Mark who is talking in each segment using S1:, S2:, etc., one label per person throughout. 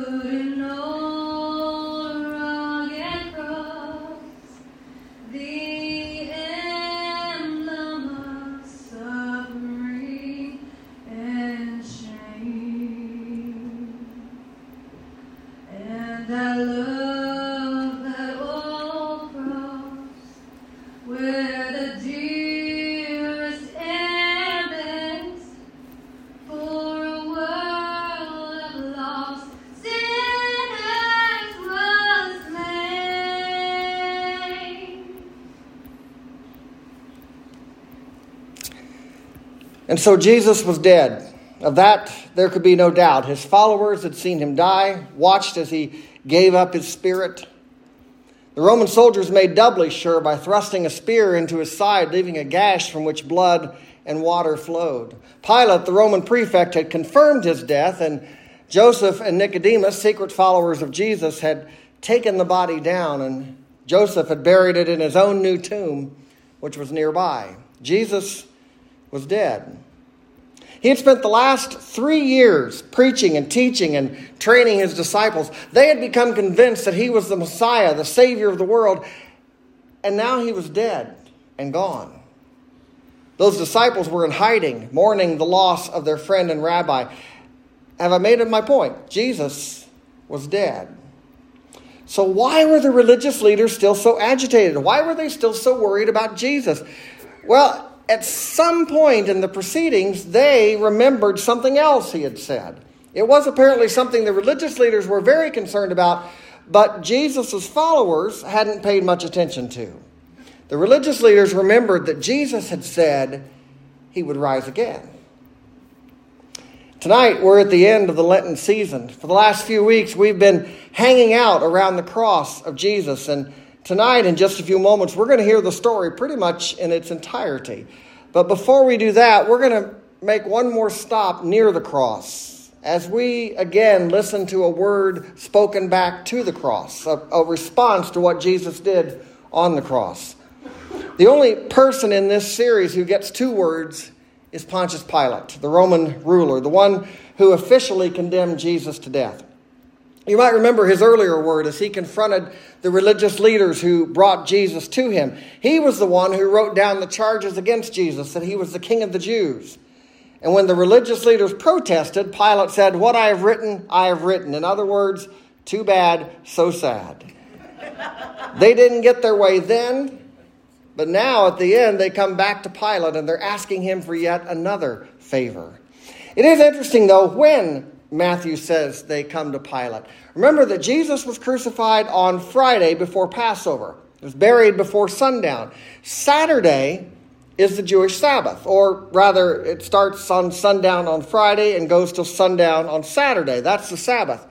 S1: wooden old rugged cross, the emblem of suffering and shame. And I love that old cross where the dearest and best for a world of lost sinners was slain.
S2: And so Jesus was dead. Of that, there could be no doubt. His followers had seen him die, watched as he gave up his spirit. The Roman soldiers made doubly sure by thrusting a spear into his side, leaving a gash from which blood and water flowed. Pilate, the Roman prefect, had confirmed his death, and Joseph and Nicodemus, secret followers of Jesus, had taken the body down, and Joseph had buried it in his own new tomb, which was nearby. Jesus was dead. He had spent the last 3 years preaching and teaching and training his disciples. They had become convinced that he was the Messiah, the Savior of the world, and now he was dead and gone. Those disciples were in hiding, mourning the loss of their friend and rabbi. Have I made my point? Jesus was dead. So why were the religious leaders still so agitated? Why were they still so worried about Jesus? Well, at some point in the proceedings, they remembered something else he had said. It was apparently something the religious leaders were very concerned about, but Jesus' followers hadn't paid much attention to. The religious leaders remembered that Jesus had said he would rise again. Tonight, we're at the end of the Lenten season. For the last few weeks, we've been hanging out around the cross of Jesus, and tonight, in just a few moments, we're going to hear the story pretty much in its entirety. But before we do that, we're going to make one more stop near the cross as we again listen to a word spoken back to the cross, a response to what Jesus did on the cross. The only person in this series who gets 2 words is Pontius Pilate, the Roman ruler, the one who officially condemned Jesus to death. You might remember his earlier word as he confronted the religious leaders who brought Jesus to him. He was the one who wrote down the charges against Jesus, that he was the king of the Jews. And when the religious leaders protested, Pilate said, "What I have written, I have written." In other words, too bad, so sad. They didn't get their way then, but now at the end they come back to Pilate and they're asking him for yet another favor. It is interesting, though, when Matthew says they come to Pilate. Remember that Jesus was crucified on Friday before Passover. He was buried before sundown. Saturday is the Jewish Sabbath, or rather it starts on sundown on Friday and goes till sundown on Saturday. That's the Sabbath.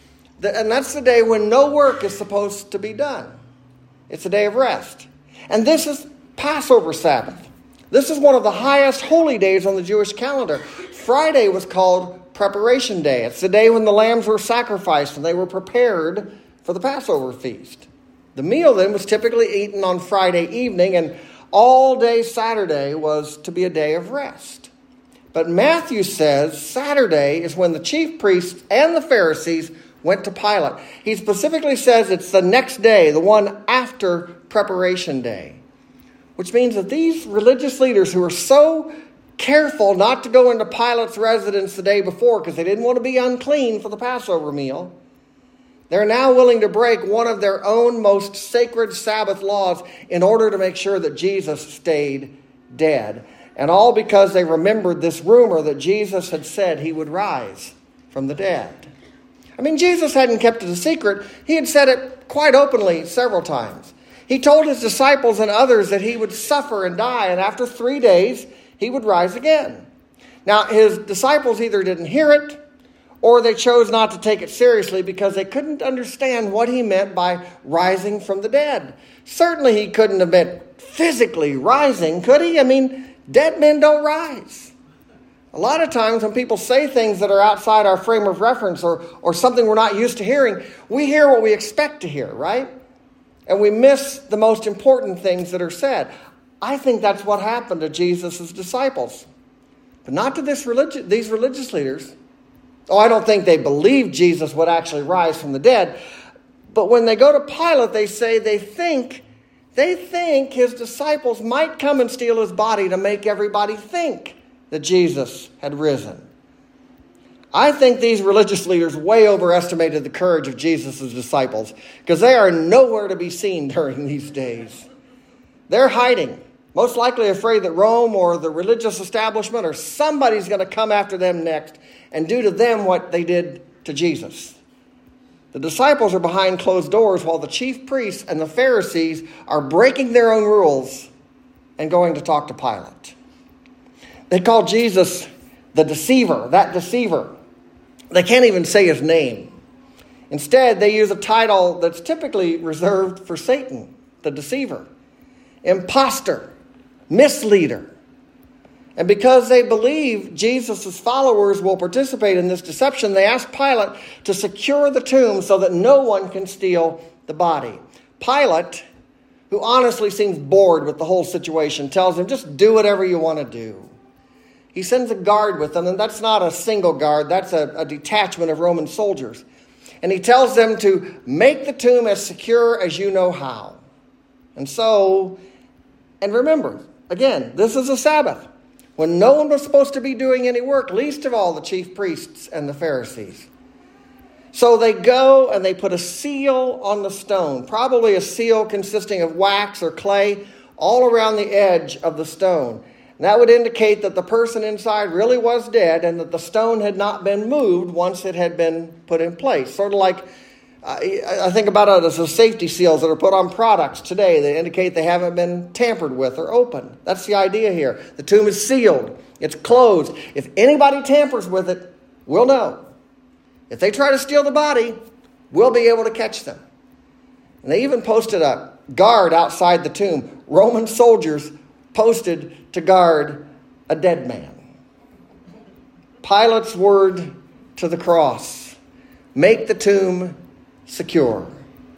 S2: And that's the day when no work is supposed to be done. It's a day of rest. And this is Passover Sabbath. This is one of the highest holy days on the Jewish calendar. Friday was called Preparation Day. It's the day when the lambs were sacrificed and they were prepared for the Passover feast. The meal then was typically eaten on Friday evening, and all day Saturday was to be a day of rest. But Matthew says Saturday is when the chief priests and the Pharisees went to Pilate. He specifically says it's the next day, the one after Preparation Day, which means that these religious leaders who are so careful not to go into Pilate's residence the day before because they didn't want to be unclean for the Passover meal, they're now willing to break one of their own most sacred Sabbath laws in order to make sure that Jesus stayed dead. And all because they remembered this rumor that Jesus had said he would rise from the dead. I mean, Jesus hadn't kept it a secret. He had said it quite openly several times. He told his disciples and others that he would suffer and die, and after 3 days, he would rise again. Now, his disciples either didn't hear it or they chose not to take it seriously because they couldn't understand what he meant by rising from the dead. Certainly he couldn't have meant physically rising, could he? I mean, dead men don't rise. A lot of times when people say things that are outside our frame of reference or something we're not used to hearing, we hear what we expect to hear, right? And we miss the most important things that are said. I think that's what happened to Jesus' disciples. But not to these religious leaders. Oh, I don't think they believed Jesus would actually rise from the dead. But when they go to Pilate, they say they think his disciples might come and steal his body to make everybody think that Jesus had risen. I think these religious leaders way overestimated the courage of Jesus' disciples, because they are nowhere to be seen during these days. They're hiding, most likely afraid that Rome or the religious establishment or somebody's going to come after them next and do to them what they did to Jesus. The disciples are behind closed doors while the chief priests and the Pharisees are breaking their own rules and going to talk to Pilate. They call Jesus the deceiver, that deceiver. They can't even say his name. Instead, they use a title that's typically reserved for Satan, the deceiver, imposter, misleader. And because they believe Jesus' followers will participate in this deception, they ask Pilate to secure the tomb so that no one can steal the body. Pilate, who honestly seems bored with the whole situation, tells them, just do whatever you want to do. He sends a guard with them, and that's not a single guard, that's a detachment of Roman soldiers. And he tells them to make the tomb as secure as you know how. And remember, again, this is a Sabbath, when no one was supposed to be doing any work, least of all the chief priests and the Pharisees. So they go and they put a seal on the stone, probably a seal consisting of wax or clay, all around the edge of the stone. And that would indicate that the person inside really was dead and that the stone had not been moved once it had been put in place. Sort of like, I think about it as the safety seals that are put on products today that indicate they haven't been tampered with or opened. That's the idea here. The tomb is sealed. It's closed. If anybody tampers with it, we'll know. If they try to steal the body, we'll be able to catch them. And they even posted a guard outside the tomb. Roman soldiers posted to guard a dead man. Pilate's word to the cross: make the tomb secure.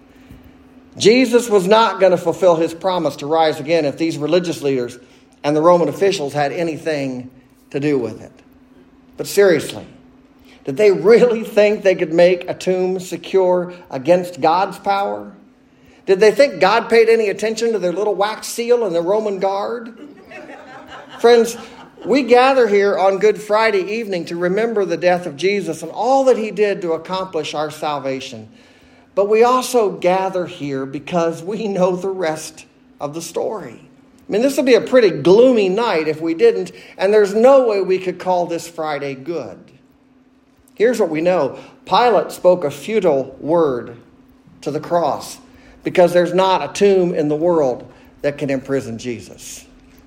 S2: Jesus was not going to fulfill his promise to rise again if these religious leaders and the Roman officials had anything to do with it. But seriously, did they really think they could make a tomb secure against God's power? Did they think God paid any attention to their little wax seal and the Roman guard? Friends, we gather here on Good Friday evening to remember the death of Jesus and all that he did to accomplish our salvation. But we also gather here because we know the rest of the story. I mean, this would be a pretty gloomy night if we didn't, and there's no way we could call this Friday good. Here's what we know. Pilate spoke a futile word to the cross because there's not a tomb in the world that can imprison Jesus.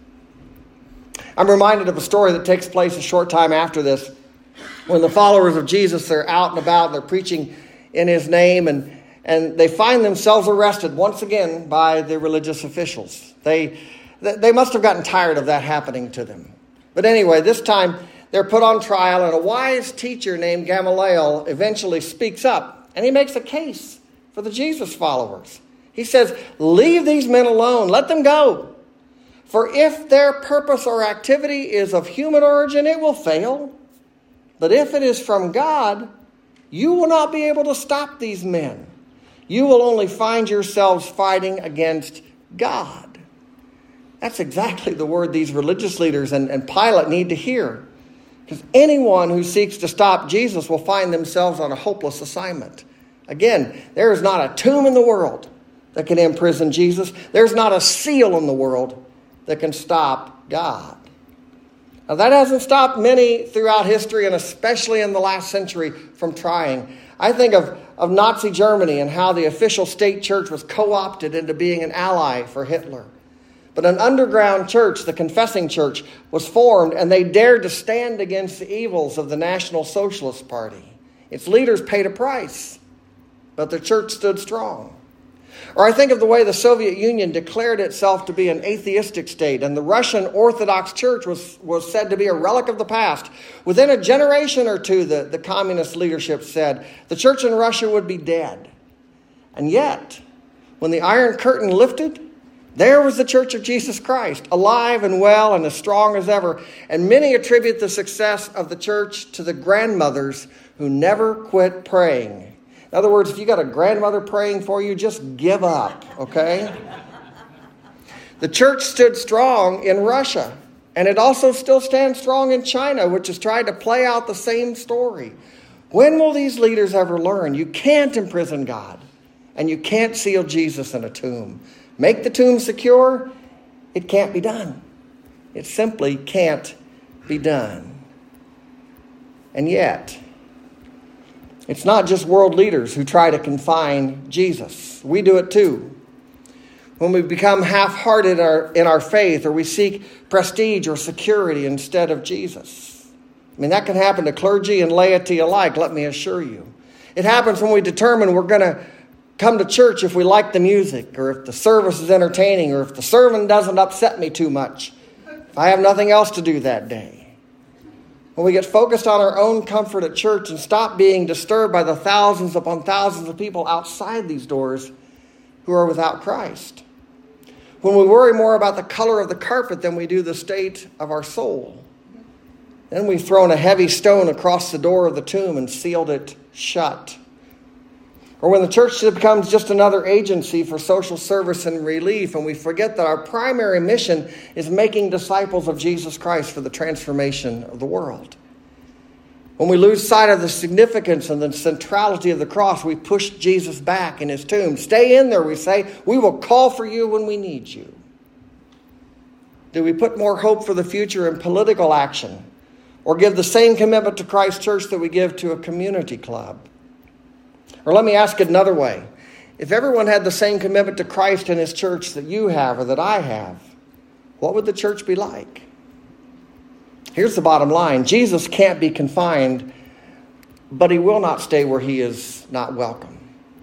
S2: I'm reminded of a story that takes place a short time after this, when the followers of Jesus are out and about and they're preaching in his name, and they find themselves arrested once again by the religious officials. They must have gotten tired of that happening to them. But anyway, this time they're put on trial, and a wise teacher named Gamaliel eventually speaks up, and he makes a case for the Jesus followers. He says, leave these men alone, let them go. For if their purpose or activity is of human origin, it will fail. But if it is from God, you will not be able to stop these men. You will only find yourselves fighting against God. That's exactly the word these religious leaders and Pilate need to hear. Because anyone who seeks to stop Jesus will find themselves on a hopeless assignment. Again, there is not a tomb in the world that can imprison Jesus. There's not a seal in the world that can stop God. Now, that hasn't stopped many throughout history, and especially in the last century, from trying. I think of Nazi Germany and how the official state church was co-opted into being an ally for Hitler. But an underground church, the Confessing Church, was formed, and they dared to stand against the evils of the National Socialist Party. Its leaders paid a price, but the church stood strong. Or I think of the way the Soviet Union declared itself to be an atheistic state, and the Russian Orthodox Church was said to be a relic of the past. Within a generation or two, the communist leadership said the church in Russia would be dead. And yet, when the Iron Curtain lifted, There was the Church of Jesus Christ, alive and well and as strong as ever. And many attribute the success of the church to the grandmothers who never quit praying. In other words, if you got a grandmother praying for you, just give up, okay? The church stood strong in Russia, and it also still stands strong in China, which has tried to play out the same story. When will these leaders ever learn? You can't imprison God, and you can't seal Jesus in a tomb. Make the tomb secure? It can't be done. It simply can't be done. And yet, it's not just world leaders who try to confine Jesus. We do it too. When we become half-hearted in our faith, or we seek prestige or security instead of Jesus. I mean, that can happen to clergy and laity alike, let me assure you. It happens when we determine we're going to come to church if we like the music, or if the service is entertaining, or if the sermon doesn't upset me too much, if I have nothing else to do that day. When we get focused on our own comfort at church and stop being disturbed by the thousands upon thousands of people outside these doors who are without Christ. When we worry more about the color of the carpet than we do the state of our soul. Then we've thrown a heavy stone across the door of the tomb and sealed it shut. Or when the church becomes just another agency for social service and relief, and we forget that our primary mission is making disciples of Jesus Christ for the transformation of the world. When we lose sight of the significance and the centrality of the cross, we push Jesus back in his tomb. Stay in there, we say. We will call for you when we need you. Do we put more hope for the future in political action, or give the same commitment to Christ's church that we give to a community club? Or let me ask it another way. If everyone had the same commitment to Christ and his church that you have or that I have, what would the church be like? Here's the bottom line. Jesus can't be confined, but he will not stay where he is not welcome.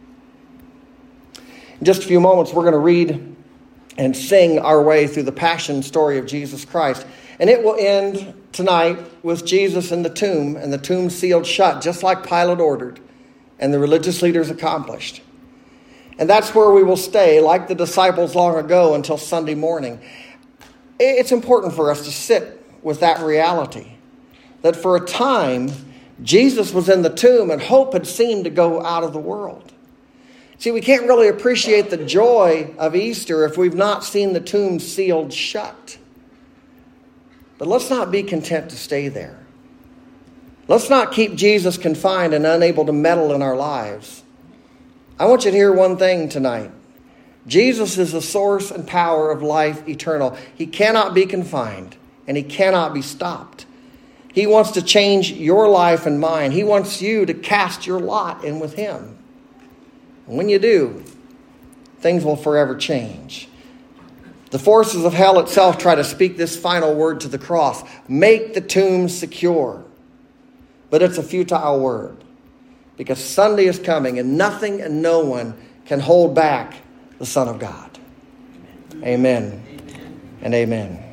S2: In just a few moments, we're going to read and sing our way through the passion story of Jesus Christ. And it will end tonight with Jesus in the tomb, and the tomb sealed shut, just like Pilate ordered, and the religious leaders accomplished. And that's where we will stay, like the disciples long ago, until Sunday morning. It's important for us to sit with that reality, that for a time, Jesus was in the tomb and hope had seemed to go out of the world. See, we can't really appreciate the joy of Easter if we've not seen the tomb sealed shut. But let's not be content to stay there. Let's not keep Jesus confined and unable to meddle in our lives. I want you to hear one thing tonight. Jesus is the source and power of life eternal. He cannot be confined, and he cannot be stopped. He wants to change your life and mine. He wants you to cast your lot in with him. And when you do, things will forever change. The forces of hell itself try to speak this final word to the cross. Make the tomb secure. But it's a futile word, because Sunday is coming and nothing and no one can hold back the Son of God. Amen and amen.